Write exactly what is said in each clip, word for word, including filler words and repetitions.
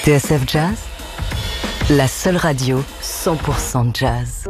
T S F Jazz, la seule radio cent pour cent jazz.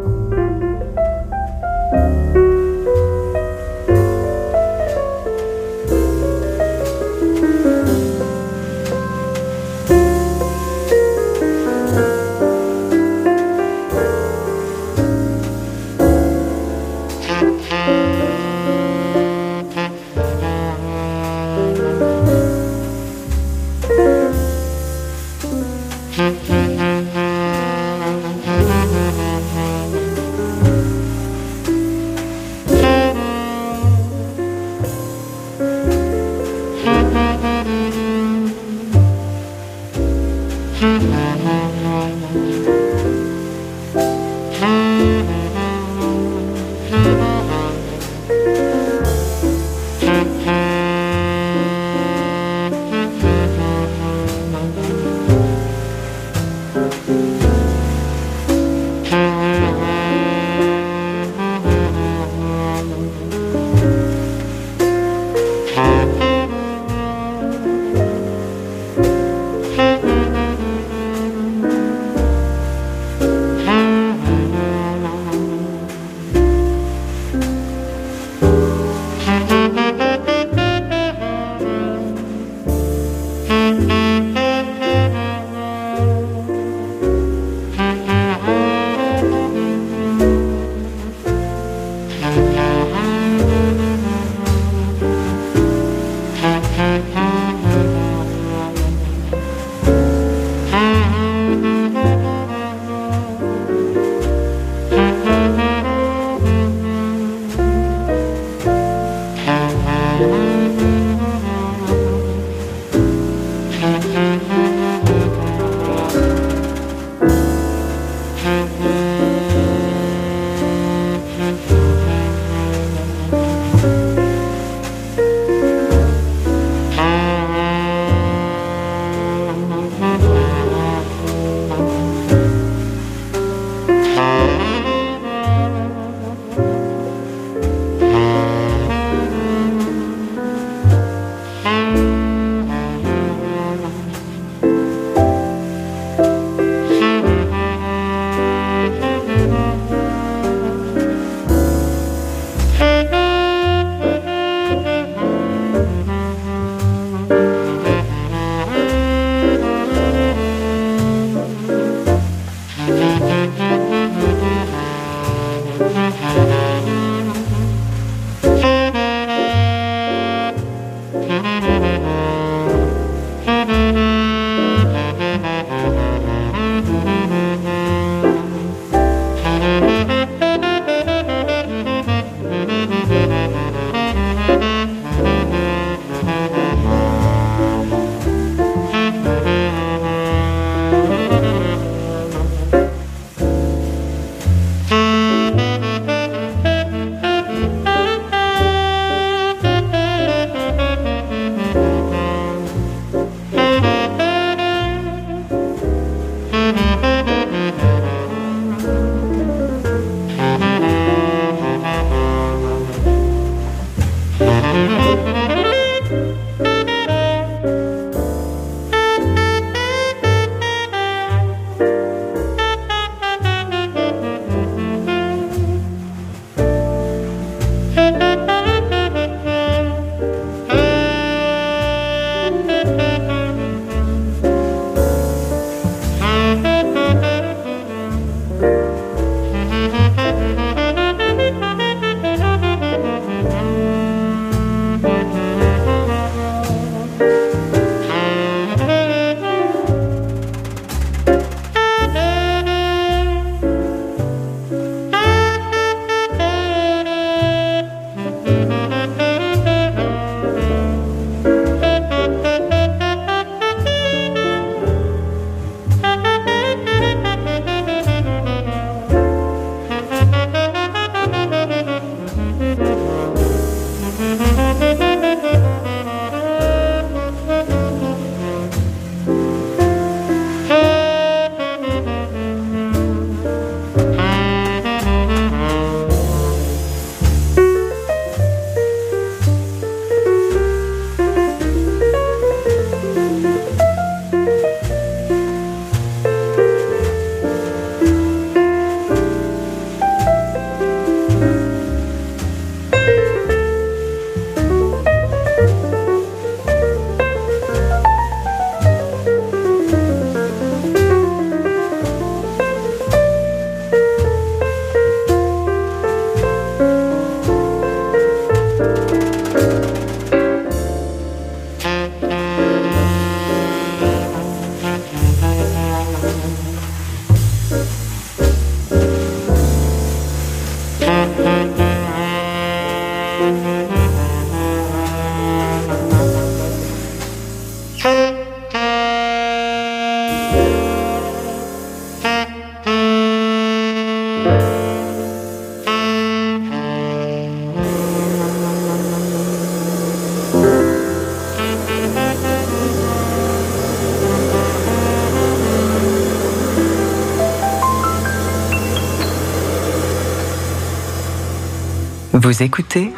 Vous écoutez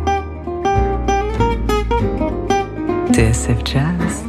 T S F Jazz.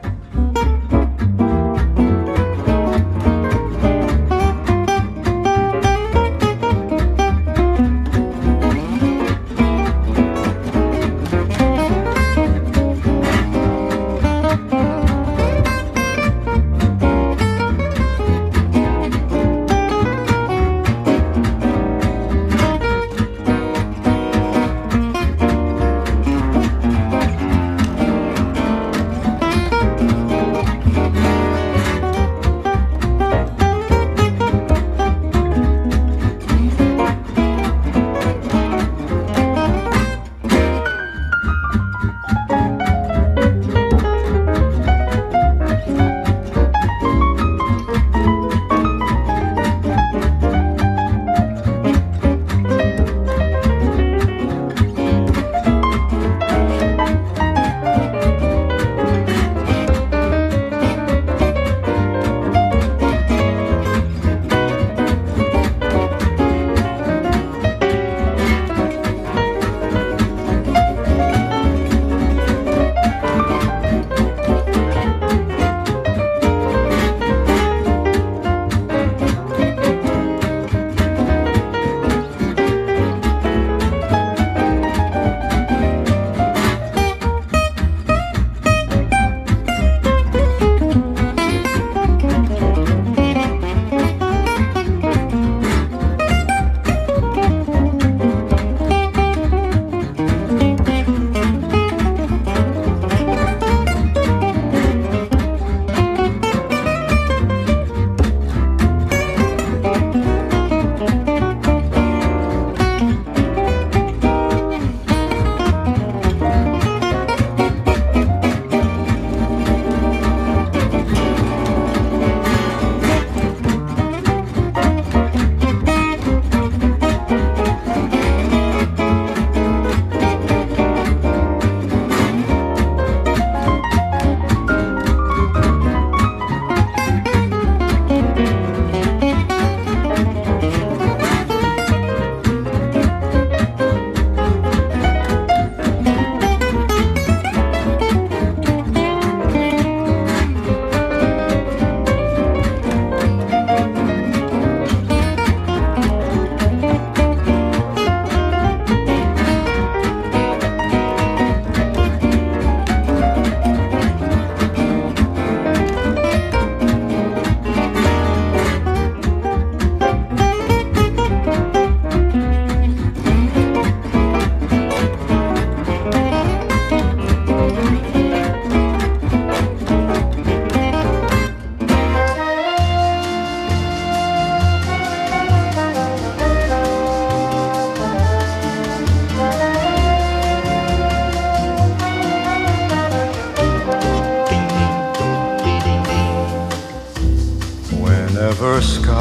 Whenever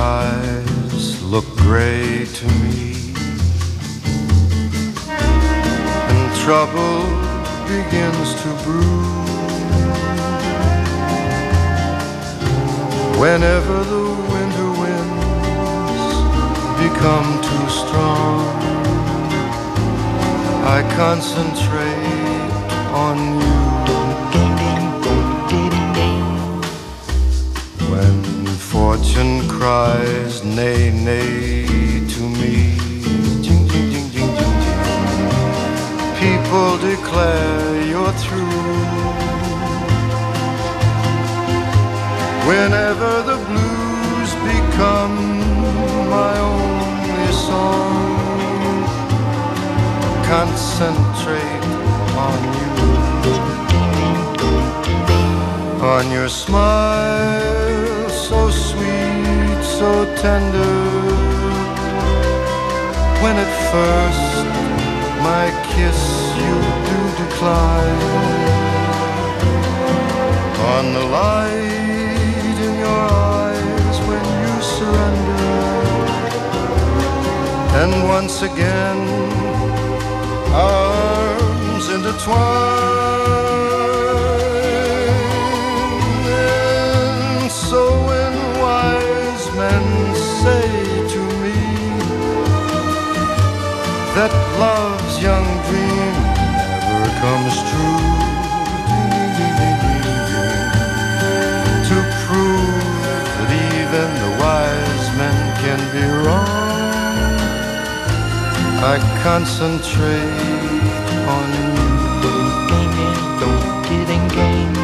skies look gray to me and trouble begins to brew, whenever the winter winds become too strong, I concentrate on you. When fortune cries nay, nay to me, jing, jing, jing, jing, jing, jing, people declare you're through. Whenever the blues become my only song, concentrate on you, on your smile so sweet, so tender. When at first my kiss you do decline, on the light in your eyes when you surrender, and once again arms intertwine. And so when wise men say to me, that love's young dream never comes true. To prove that even the wise men can be wrong, I concentrate on you. Don't get in game.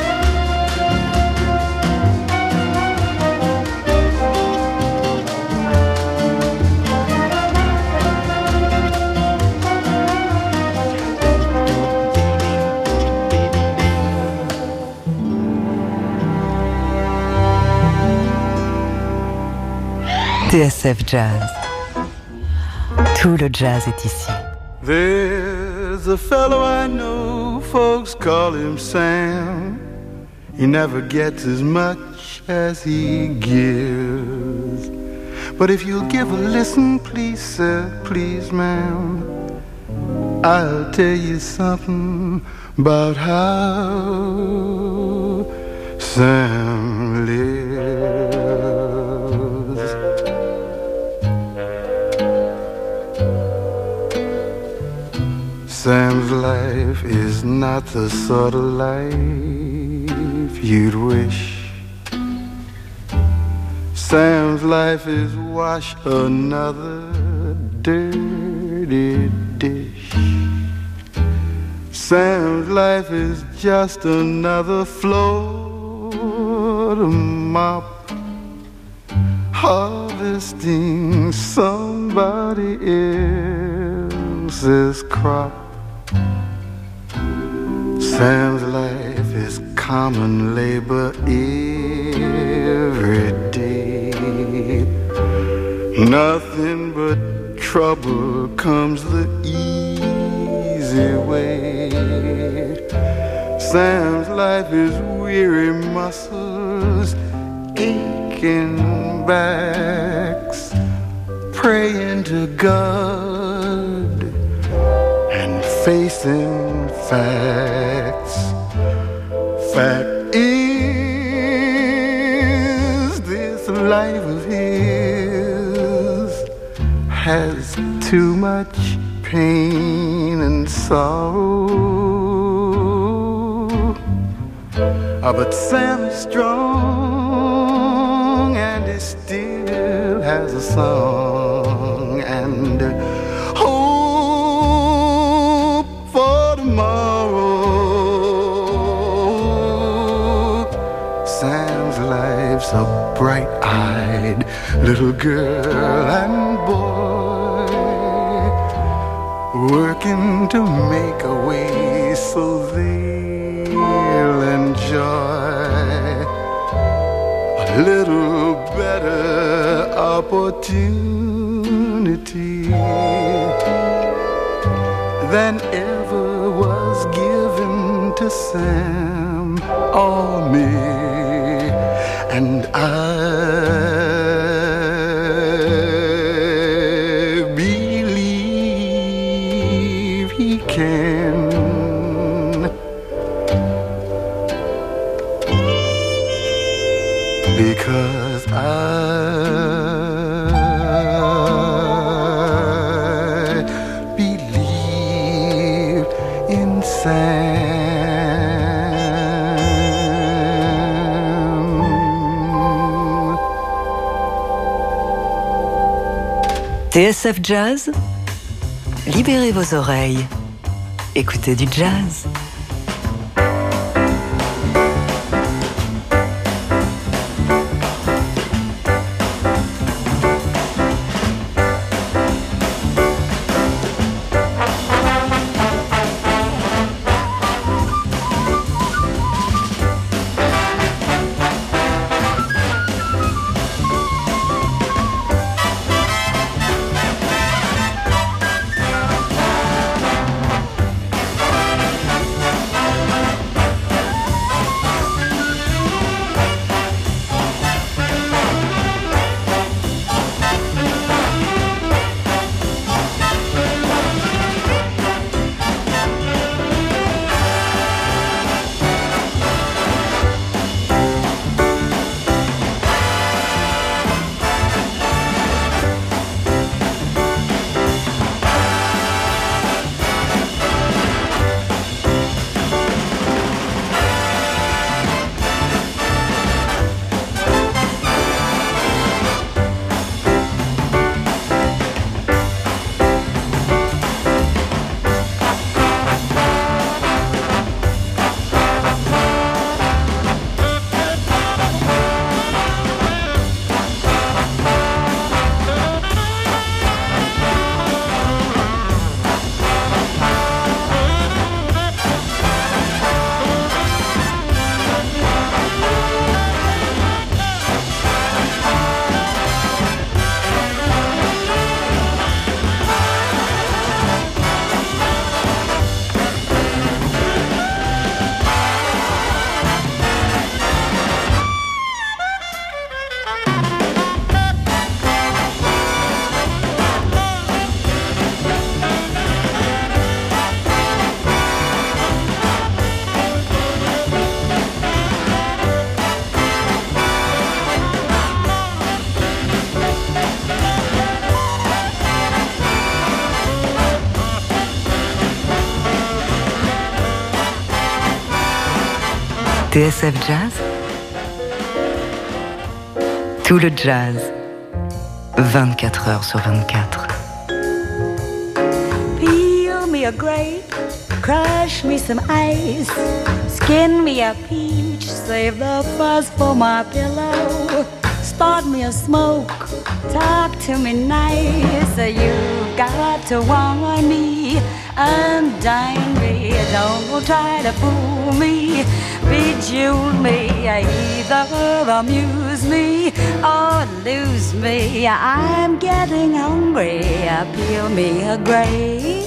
T S F Jazz. Tout le jazz est ici. There's a fellow I know, folks call him Sam. He never gets as much as he gives. But if you'll give a listen, please, sir, please, ma'am, I'll tell you something about how Sam lives. Sam's life is not the sort of life you'd wish. Sam's life is wash another dirty dish. Sam's life is just another floor to mop, harvesting somebody else's crop. Sam's life is common labor every day. Nothing but trouble comes the easy way. Sam's life is weary muscles, aching backs, praying to God and facing facts. Fact is, this life of his has too much pain and sorrow. Ah, but Sam is strong and he still has a song and hope for tomorrow. Sam's life's a bright-eyed little girl and boy, working to make a way so they'll enjoy a little better opportunity than ever was given to Sam or me. And I believe he can. Because I believe in Sam. T S F Jazz, libérez vos oreilles, écoutez du jazz. T S F Jazz, tout le jazz, vingt-quatre heures sur vingt-quatre. Peel me a grape, crush me some ice, skin me a peach, save the fuzz for my pillow. Start me a smoke, talk to me nice. You got to want me, undine me. Don't try to fool me, bejewel me. Either amuse me or lose me. I'm getting hungry. Peel me a grape,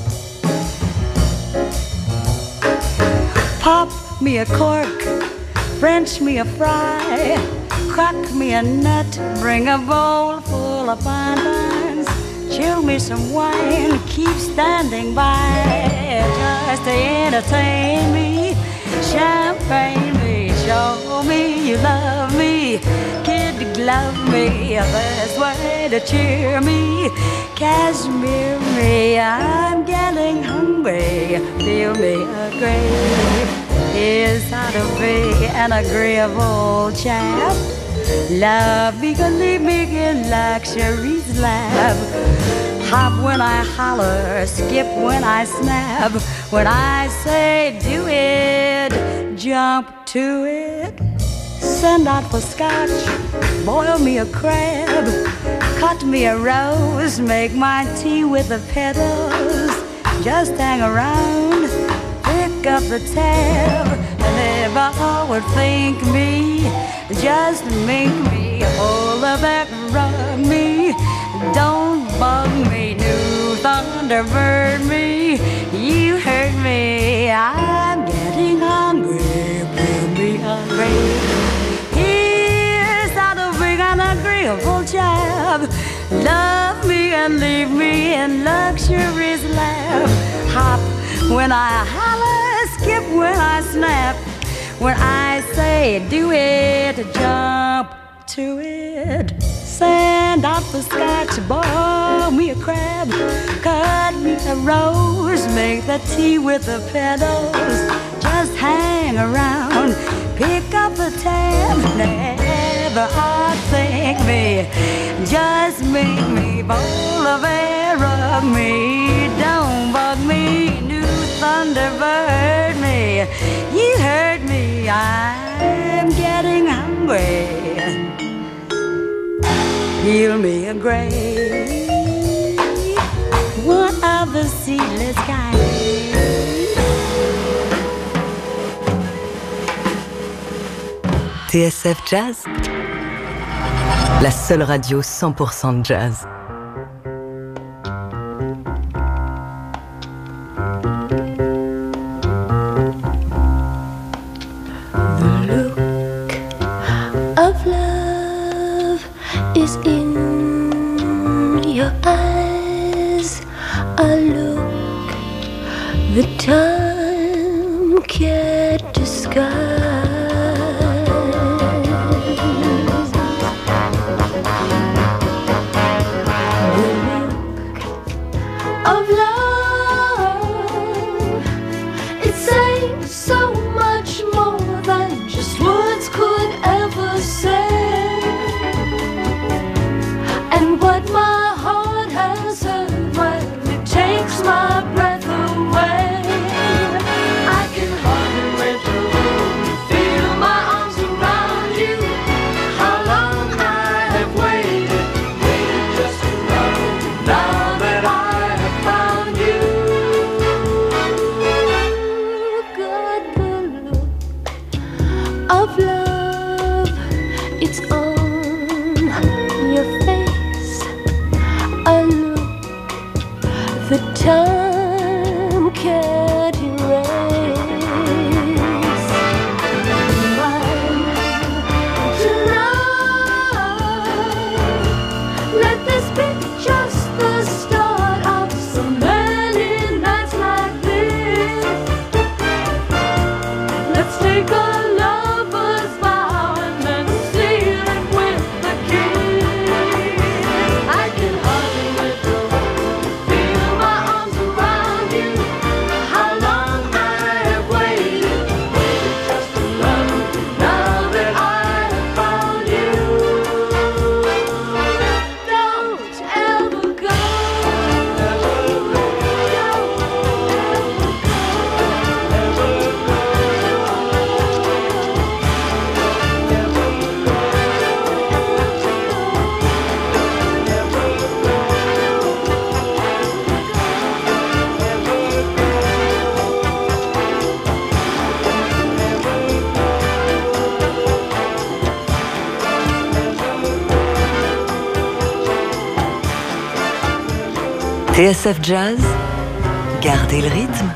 pop me a cork, French me a fry, crack me a nut, bring a bowl full of bonbons, chill me some wine, keep standing by just to entertain me, champagne me, show me you love me, kid glove me, best way to cheer me, cashmere me, I'm getting hungry, feel me a grape. Is how to be an agreeable chap. Love me, can leave me in luxury's lap. Hop when I holler, skip when I snap. When I say do it, jump to it. Send out for scotch, boil me a crab, cut me a rose, make my tea with the petals. Just hang around, pick up the tab, and never would think me, just make me hold the back, rub me, don't bug me, new Thunderbird me, you hurt me, I'm getting hungry, bring me hungry. Here's how to bring an agreeable job, love me and leave me in luxury's lap, hop when I holler, skip when I snap. When I say do it, jump to it. Send out the scotch, boil me a crab, cut me a rose, make the tea with the petals. Just hang around, pick up the tab, never outthink me. Just make me bowl of air, rub me, don't bug me, new Thunderbird me. You heard me, I'm getting hungry. Peel me a grape, one of the seedless kind. T S F Jazz, la seule radio cent pour cent jazz. Is in your eyes a look that time can't disguise. The look of love, it says so much more than just words could ever say. What my heart has heard when it takes my breath away, I can hardly wait to feel my arms around you. How long I have waited, waited just to know, now that I have found you. Got the look of love, it's on your face. The time can't erase. Mine tonight, let this be just the start of so many nights like this. Let's take a lover's vow and then seal it with the kiss. I can hardly let go. How long I have waited, waited just to love. T S F Jazz, gardez le rythme.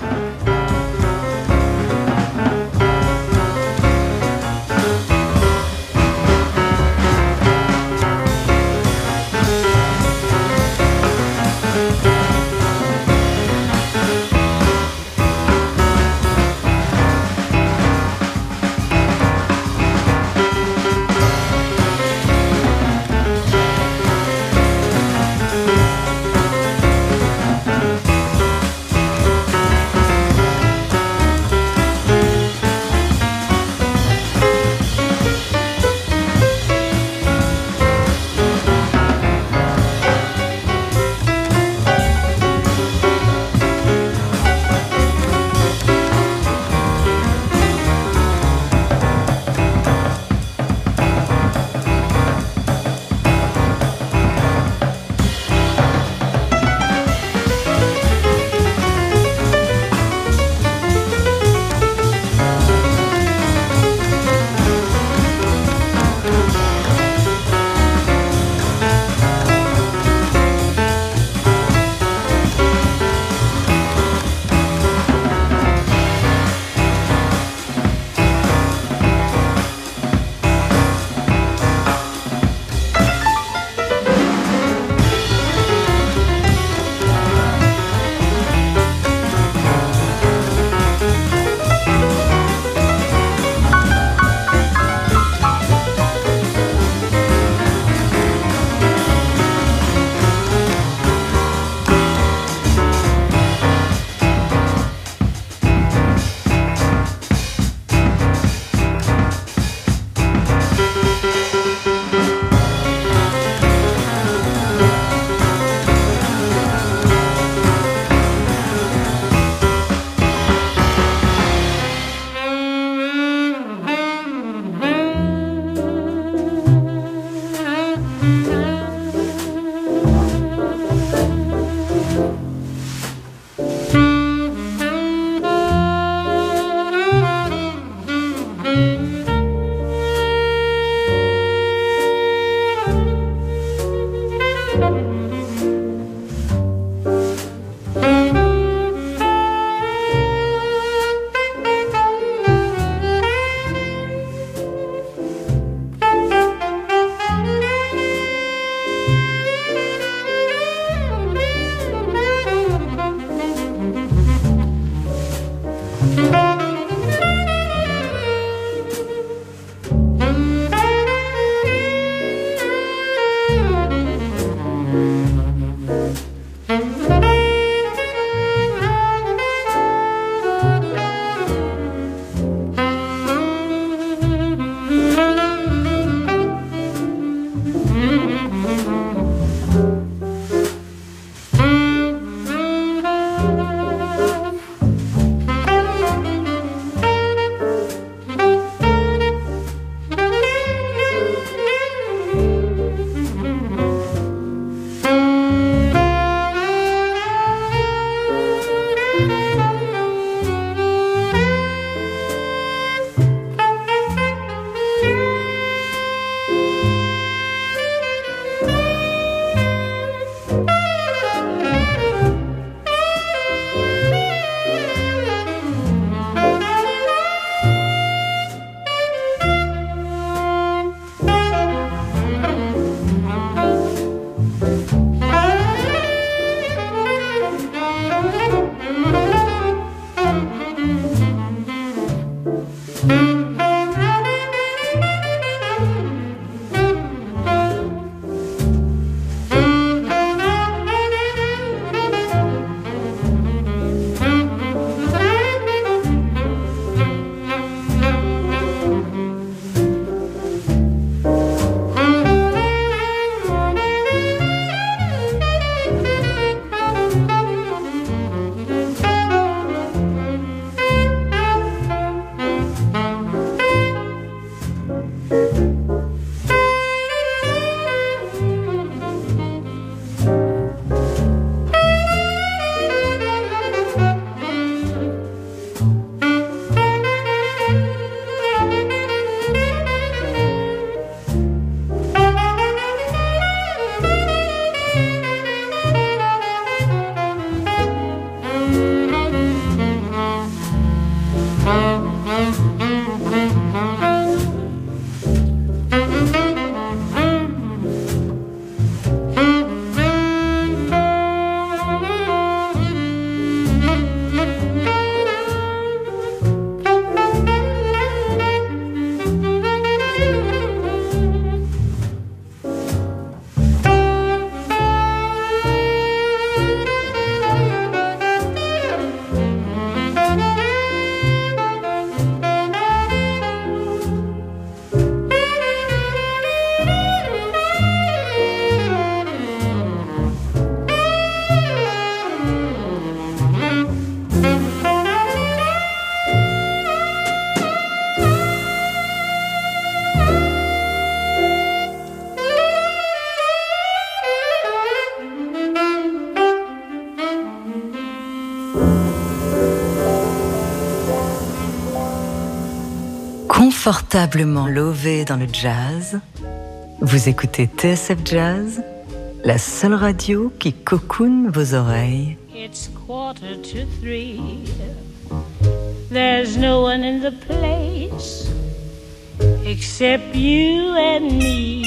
confortablement lové dans le jazz. Vous écoutez T S F Jazz, la seule radio qui cocoone vos oreilles. It's quarter to three. There's no one in the place except you and me.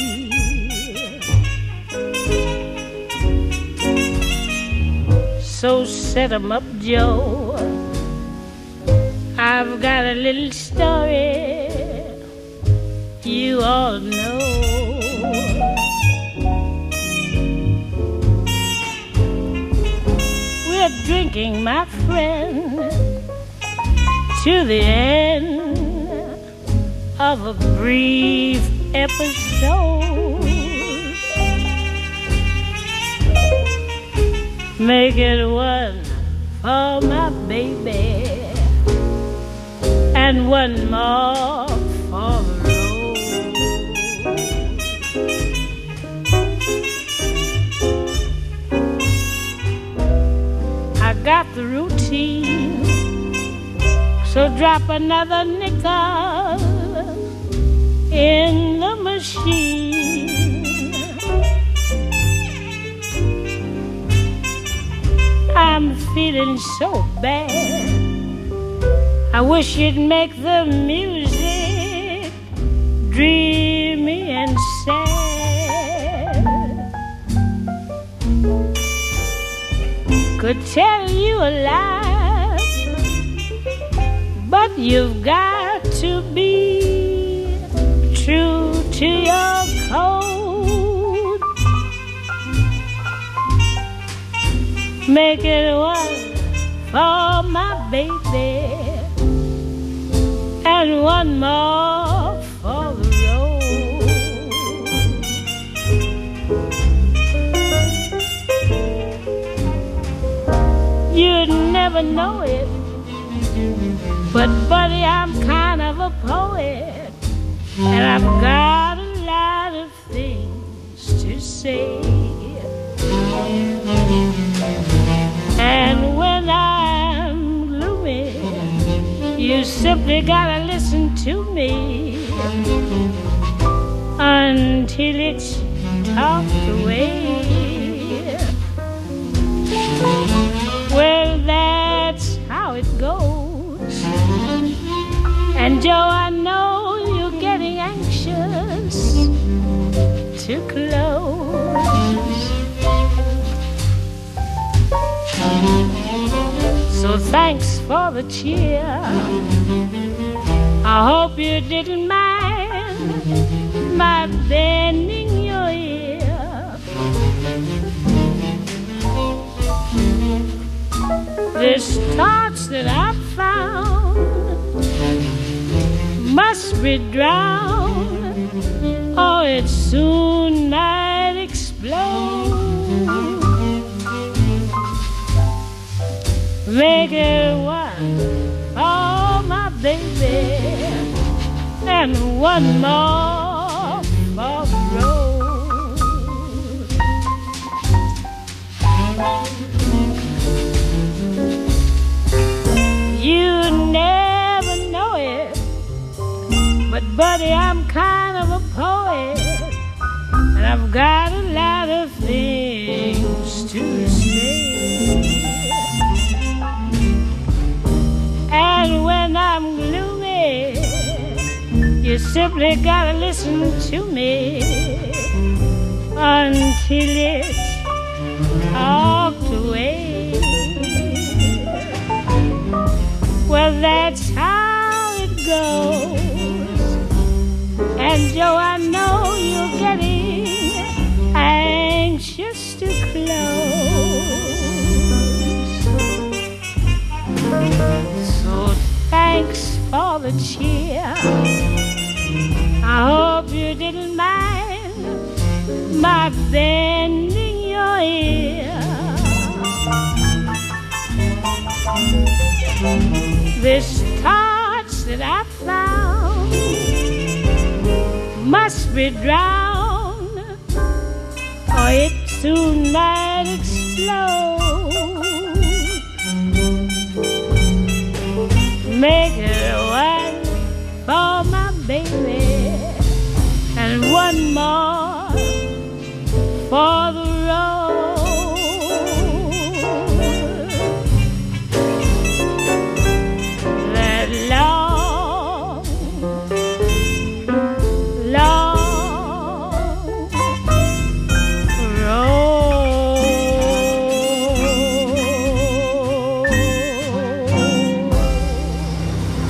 So set 'em up, Joe. I've got a little story you all know. We're drinking, my friend, to the end of a brief episode. Make it one for my baby and one more for the road. I got the routine, so drop another nickel in the machine. I'm feeling so bad, I wish you'd make the music dreamy and sad. Could tell you a lie, but you've got to be true to your code. Make it one for my baby and one more for the road. You'd never know it, but buddy, I'm kind of a poet, and I've got a lot of things to say. And when I'm gloomy, you simply gotta listen to me until it's talked away. Well, that's how it goes. And Joe, I know you're getting anxious to close. So thanks for the cheer. I hope you didn't mind my bending your ear. This torch that I found must be drowned, or it soon might explode. Make it one for my baby and one more for the road. You never know it, but buddy, I'm kind of a poet, and I've got a lot of things to say. And when I'm gloomy, you simply gotta listen to me until it's talked away. Well, that's how it goes. And Joe, I know you're getting anxious to close. So thanks for the cheer. I hope you didn't mind my bending your ear. This torch that I found must be drowned, or it soon might explode. Make it one for my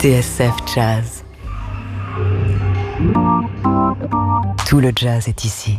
T S F Jazz. Tout le jazz est ici.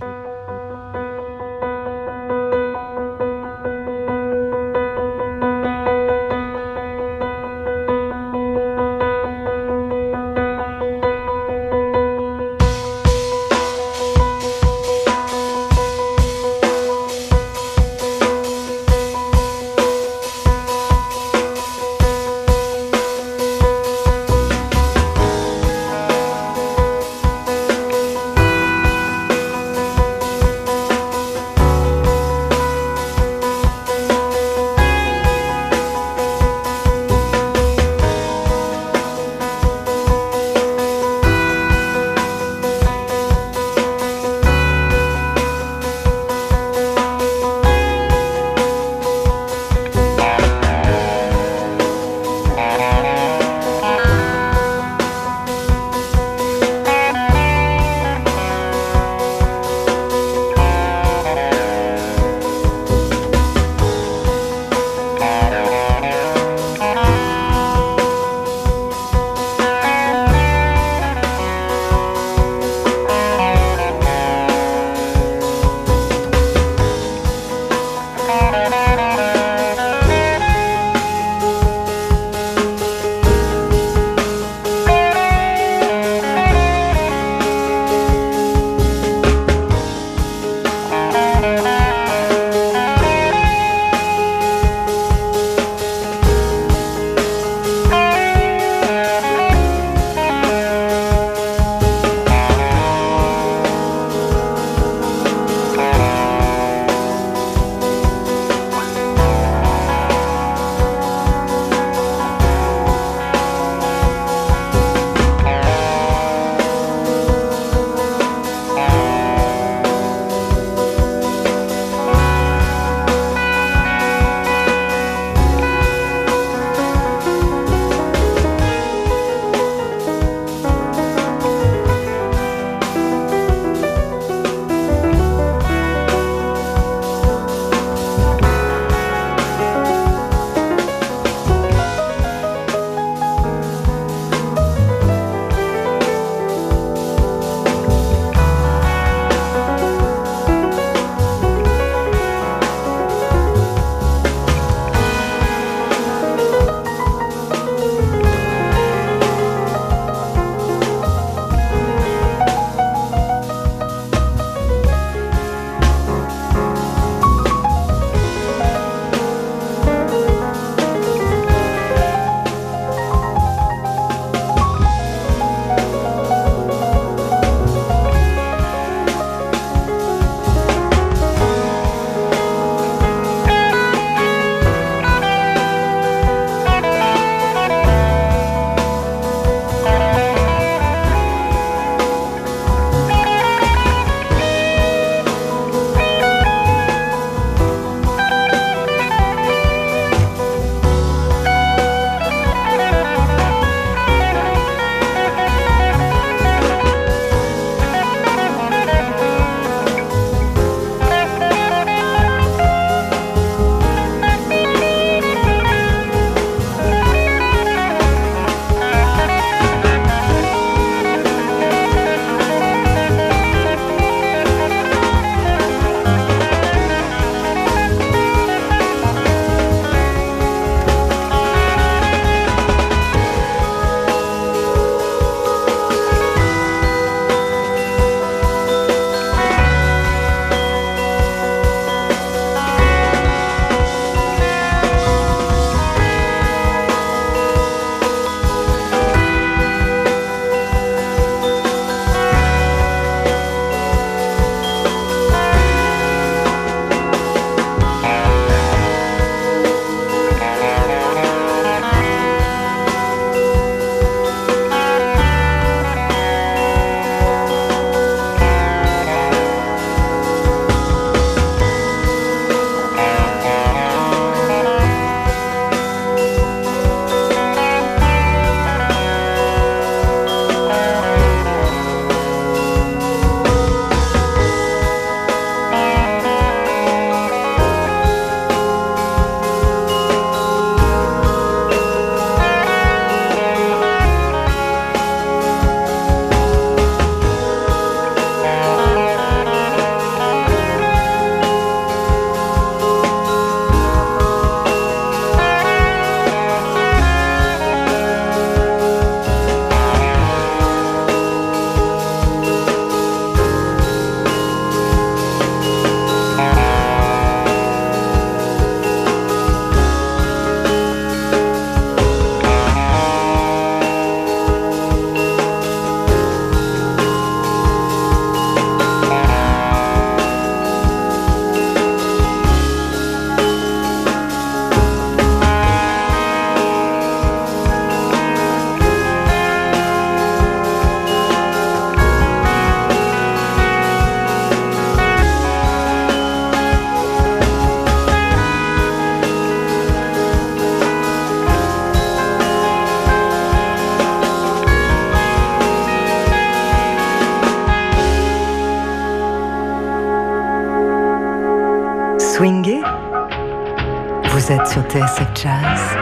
Swingez? Vous êtes sur T S F Jazz.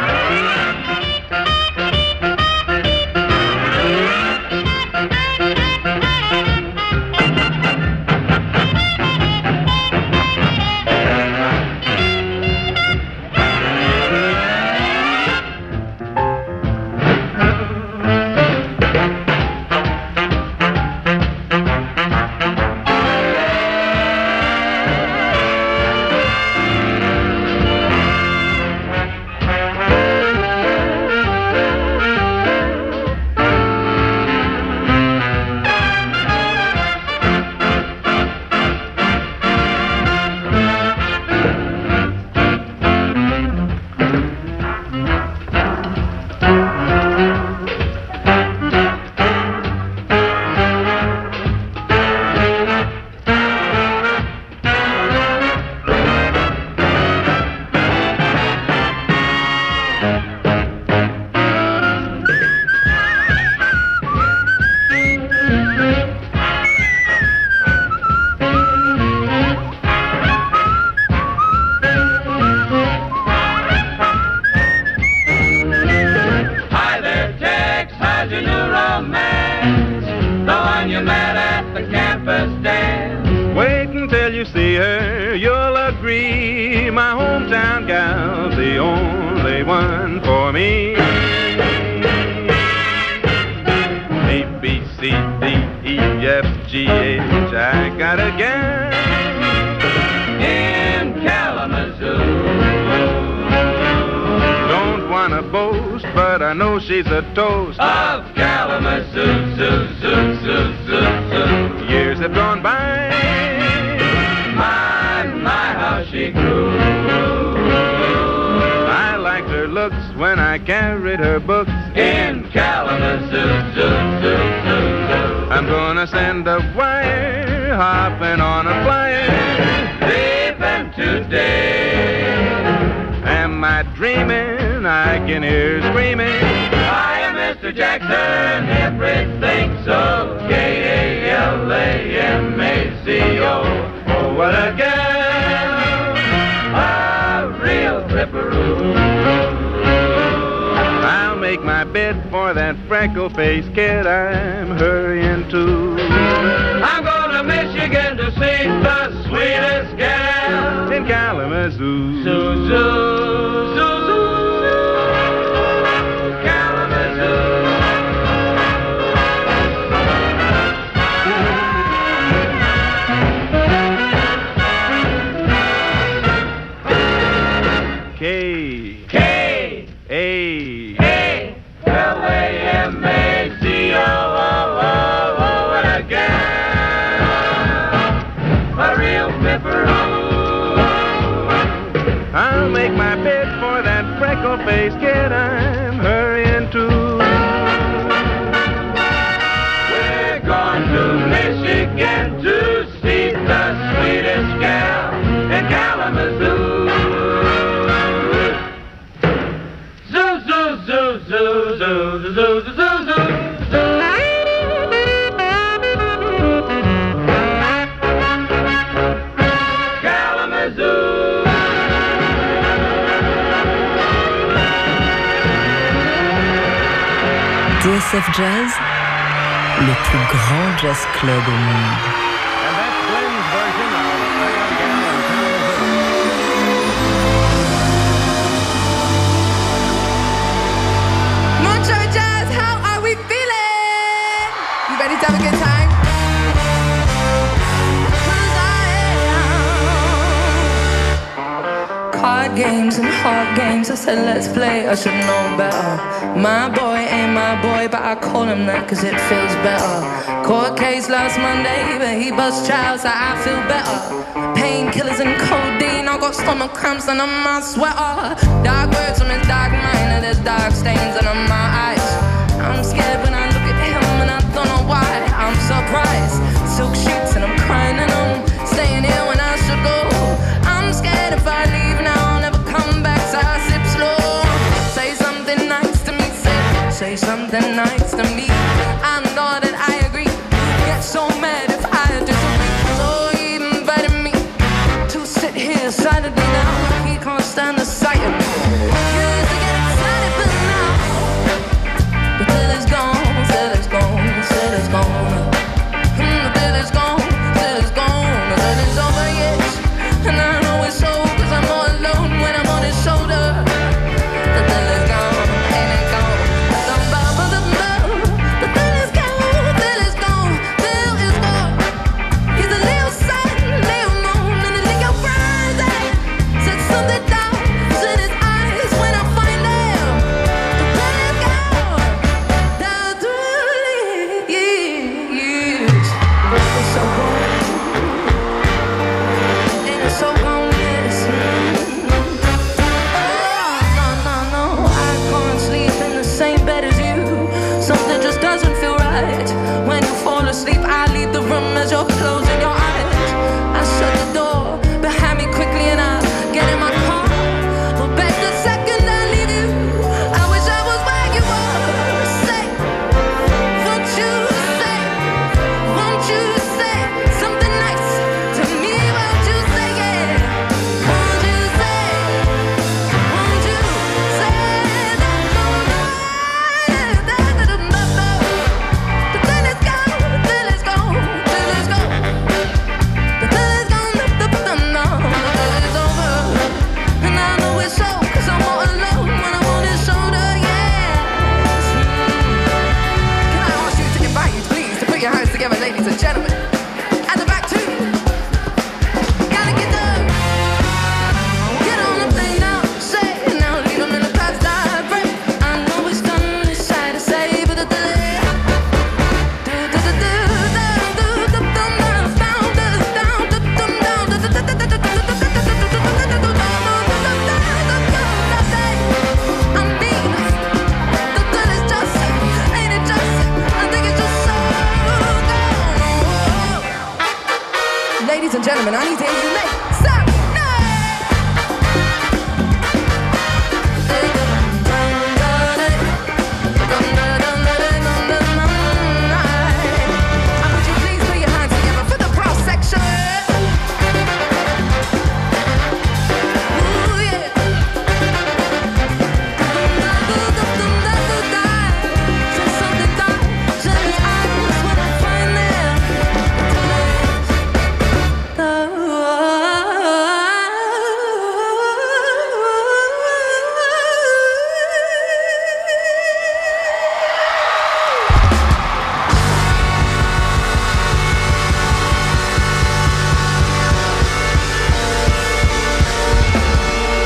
She's a toast of Kalamazoo, zoo, zoo, zoo, zoo, zoo. Years have gone by. My, my, how she grew. I liked her looks when I carried her books in Kalamazoo, zoo, zoo, zoo, zoo. I'm gonna send a wire, hopping on a flyer, leaving today. Am I dreaming? I can hear screaming. I am Mister Jackson, everything's okay. A L A M A C O. Oh, what a gal, a real ripperoo. I'll make my bid for that freckle-faced kid I'm hurrying to. I'm going to Michigan to see the sweetest gal in Kalamazoo. Zoo, zoo, zoo. K K A A L A M A C O O O. What a gal, a real pipperoo. I'll make my bid for that freckle-faced kid I'm hurrying to. We're going to Michigan to see the sweetest gal in Kalamazoo. Zoo, zoo, zoo, zoo, zoo, zoo, zoo. Kalamazoo. T S F Jazz, le plus grand jazz club au monde. And that's Glenn's version of Gal and Kalamazoo. Montreux Jazz, how are we feeling? You ready to have a good time? 'Cause I am. Card games and hard games, I said let's play, I should know better. My boy ain't my boy, but I call him that cause it feels better. Court case last Monday, but he bust trial, so I feel better. Painkillers and codeine, I got stomach cramps and I'm my sweater. Dark words from his dark mind and there's dark stains under my eyes. I'm scared when I look at him and I don't know why. I'm surprised, silk sheets and I'm crying and I'm staying here when I should go. I'm scared if I leave now I'll never come back, so I sip slow. Say something nice to me, say, say something nice to me. I know that I agree, get so mad if I disagree. So he invited me to sit here, so decidedly now he can't stand the sight of me. Used to get excited, but now, but till it's gone, till it's gone, till it's gone. Mm, till it's gone, till it's gone, till it's over, yes. And I know it's so, cause I'm all alone when I'm on his shoulder. The till is gone, ain't it gone? Dum ba ba dum ba. The till is gone, till it's gone, till it's gone. He's a little sun, little moon, and a little Friday. Said something down in his eyes when I find him. The till is gone, down through the years. It's so gone. Ain't it so gone, yes. Oh, no, no, no, I can't sleep in the same bed as you. Something just doesn't feel right. When you fall asleep, I leave the room as you're closing your eyes. I shut the door behind me quickly and I get in my car. But bet the second I leave you, I wish I was where you were. Say, won't you say, won't you say something nice to me? Won't you say, yeah? Won't you say, won't you say that? No, no, that, that, that, no, no. But then it's gone, then it's gone, then it's gone. But then it's gone, the, the, the, no, the it's over. And I know it's so, cause I'm all alone when I'm on his shoulder, yes. Can I ask you to invite you, please, to put your hands together, ladies and gentlemen? At the back too. Gotta get up. Get on the plane now, say now, leave 'em in the past, I pray. I know it's done, it's sad to say, but the delay. Do do do do do do do do down down down do do down do do do do do do do do do do I mean, the thrill is just, ain't it just? I think it's just so gone. Ladies and gentlemen, I need to hear you make some noise. Would you please put your hands together for the cross section? Ooh, yeah. Said something down in his eyes when I find them.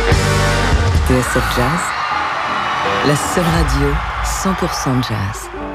T S F Jazz, la seule radio cent pour cent jazz.